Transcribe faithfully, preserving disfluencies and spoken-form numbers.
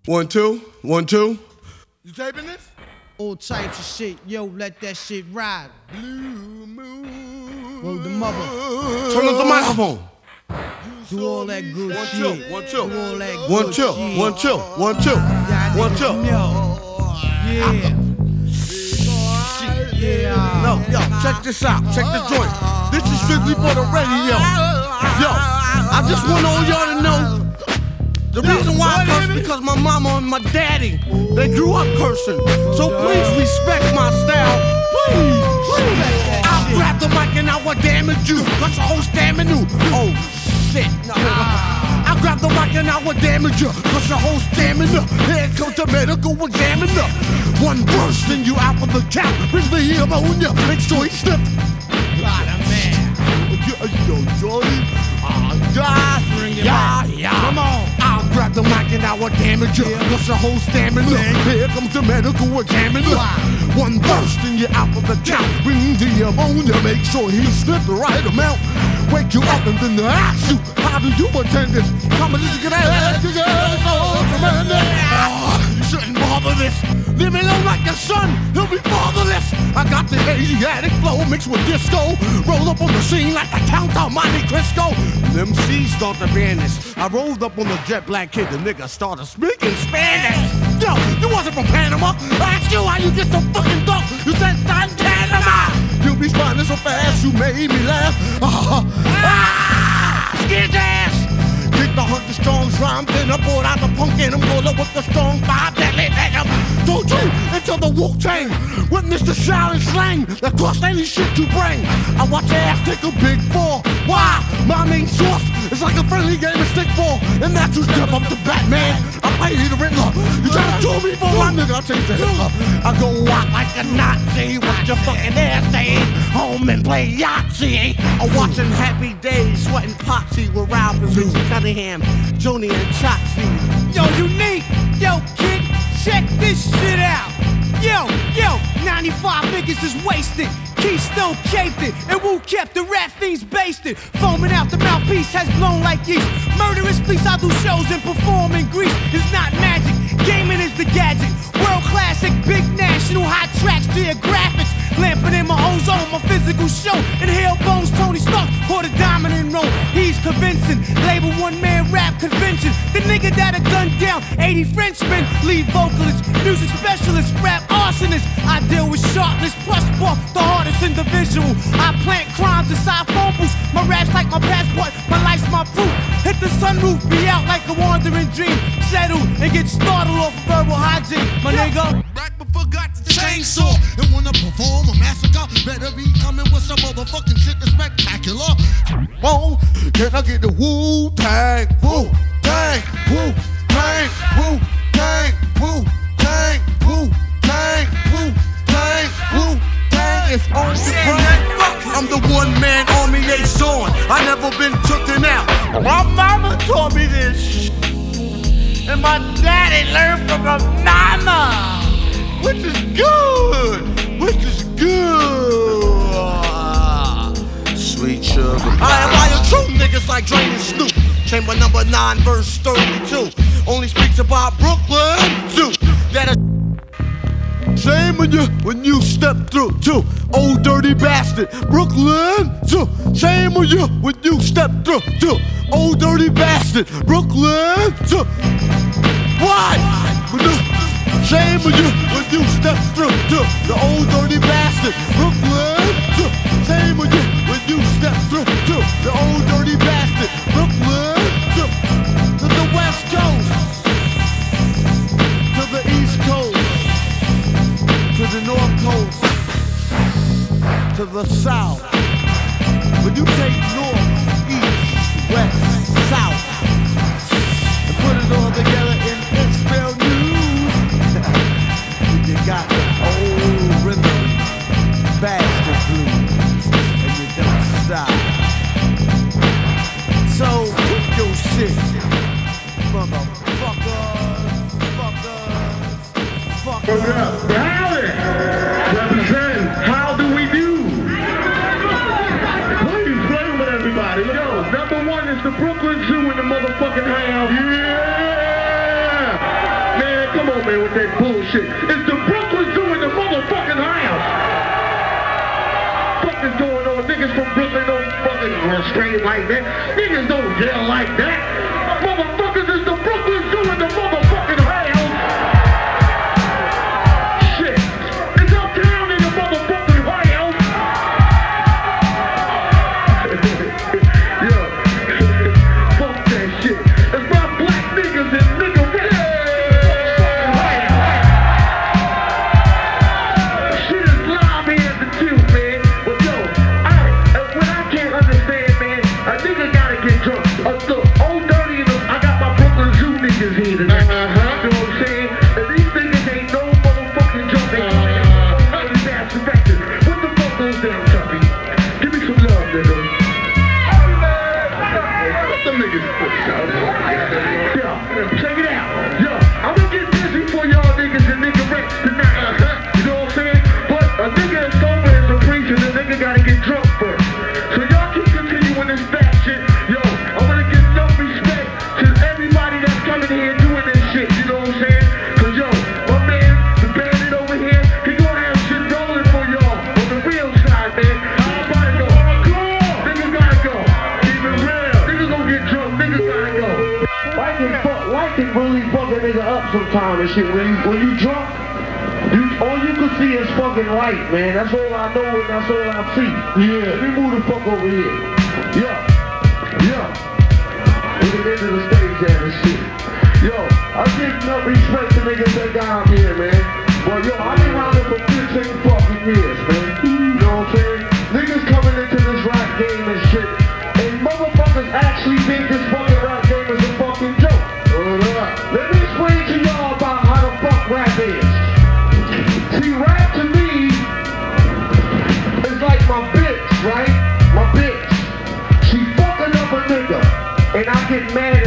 One, two, one, two. You taping this? All types of shit, yo, let that shit ride. Blue moon. Whoa, the mother. Turn up the microphone. Do all that good One, shit. two, one, two. Do all that One, good two, shit. one, two, one, two, Y'all one, niggas two. know. Yeah. Shit, yeah. No, yo, check this out. Check the joint. This is strictly for the radio. Yo, I just want all y'all to know. The reason why I curse because my mama and my daddy, they grew up cursing. So please respect my style. Please. I'll grab the mic and I will damage you. Cause your whole stamina. Oh shit. I'll grab the mic and I will damage you. Cause your whole stamina. Here comes the medical examiner. One burst and you out of the count. Bring the ammonia. Make sure he slips. Lot of man. Yo, Jordy. Ah, yeah. Bring it Yeah, back. yeah. Come on. I'll grab the mic and I will damage you. Yeah. Cause your whole stamina. Here comes the medical examiner. Wow. One burst and you're out of the count. Bring the ammonia. Make sure he slipped the right amount. Wake you up and then they ask you, how do you attend this? Come and get out. So tremendous. Oh, you shouldn't bother this. Leave me alone like your son. He'll be fatherless. I got the Asiatic flow mixed with disco. Roll up on the scene like the Count of Monte Cristo. Them C's start to vanish. I rolled up on the jet black kid. The nigga started speaking Spanish. Yo, you wasn't from Panama. I asked you how you get so fucking dope. You said Panama. You be responding so fast, you made me laugh. Ah, ah, skid ass. Get the hundred strongs rhyme, then I brought out the punk and I'm rolling with the strong five deadly venom. Don't you into the Wu-Tang. Witness the shouting slang that cost any shit to bring. I watch your ass take a big fall. Why? My main source is like a friendly game of stickball. And that's who step up to Batman. I play the Riddler. You try to do me for one nigga, I change the Hitler. I go out like a Nazi with your fucking ass day. Home and play Yahtzee. I'm watching Happy Days, sweating potsy with Ralph and Lucy Cunningham, Joni and Chotsy. Yo, Unique. Yo, kid, check this shit out. Yo, yo, ninety-five niggas is wasted. Keystone caped it, and Wu kept the rat fiends basted. Foaming out the mouthpiece has blown like yeast. Murderous police, I do shows and perform in Greece. It's not magic, gaming is the gadget. World classic, big national, hot tracks to your graphics. Lamping in my ozone, my physical show. Inhale bones, Tony Stark, or the dominant role. He's convincing, label one man rap convention. The nigga that a gun down, eighty Frenchmen. Lead vocalist, music specialist, rap arsonist. I deal with sharpness, plus spark, the hardest individual. I plant crimes inside phone booths. My rap's like my passport, my life's my proof. Hit the sunroof, be out like a wandering dream. Settle and get startled off verbal hygiene, my nigga. Right before got the chainsaw and wanna perform a massacre. Better be coming with some motherfucking shit that's spectacular. Whoa, can I get the Wu-Tang? Wu-Tang, Wu-Tang, Wu-Tang, Wu-Tang, Wu-Tang, Wu-Tang, Wu-Tang. It's on the front. I'm the one-man army they sawing. I never been tooken out. My mama taught me this, and my daddy learned from my mama. Which is good, which is good. Sweet sugar. I am why you true niggas like Dre and Snoop. Chamber number nine, verse thirty-two. Only speaks about Brooklyn zoo. That a shame on you when you step through too. Old dirty bastard, Brooklyn zoo. Shame on you when you step through too. Old dirty bastard, Brooklyn zoo. Why? Shame on you when you step through to the old dirty bastard, Brooklyn. Shame on you when you step through to the old dirty bastard, Brooklyn. To the west coast, to the east coast, to the north coast, to the south. When you take north, east, west, south, and put it all together in Pittsfield News. You got the old rhythm, bastard blues, and you don't stop. So put your shit, motherfuckers, fuckers, fuckers. Howdy! Represent, how do we do? Please play with everybody. Yo, number one is the Brooklyn Zoo in the motherfucking house. Yeah! come on, man, with that bullshit. It's the Brooklyn Zoo in the motherfucking house. What is going on? Niggas from Brooklyn don't fucking run straight like that. Niggas don't yell like that. Motherfuckers, it's the Brooklyn Zoo in the motherfucking house. Shit. It's uptown in the motherfucking house. Yeah. Fuck that shit. It's my black niggas and nigga rap. Shit is live here at the tube, man. But yo, I, what I can't understand, man, a nigga gotta get drunk. Uh, look, old dirty and I got my Brooklyn Zoo niggas here tonight. Uh-huh. You know what I'm saying? And these niggas ain't no motherfucking drunk. They uh-huh. Dirty bastard factors. What the fuck goes down, Tuppy? Give me some love, nigga. Let them niggas push out. Yo, check it out. Yo, I'm gonna get busy for y'all niggas and nigga reps tonight. Uh-huh. You know what I'm saying? But a nigga is sober as a preacher, the nigga gotta get drunk first. So y'all keep continuing this fat shit. Yo, I'm gonna give enough respect to everybody that's coming here doing this shit. You know what I'm saying? Cause yo, my man, the bandit over here, he gonna have shit rolling for y'all on the real side, man. Everybody go. Niggas gotta go. Keep it real. Niggas gonna get drunk. Niggas gotta go. Light can fuck, light can really fuck a nigga up sometime and shit. When you when you drunk, you all you can see is fucking light, man. That's all I know and that's all I see. Yeah. Let me move the fuck over here. Yeah. Yeah. We're the end of the stage at and shit. Yo, I give enough respect to niggas that got out here, man. But yo, I've been around here for fifteen fucking years, man. You know what I'm saying? Niggas coming into this rap game and shit. And motherfuckers actually think this fucking rap game is a fucking joke. Let me explain to y'all about how the fuck rap is. See, rap to me is like my bitch, right? My bitch. She fucking up a nigga. And I get mad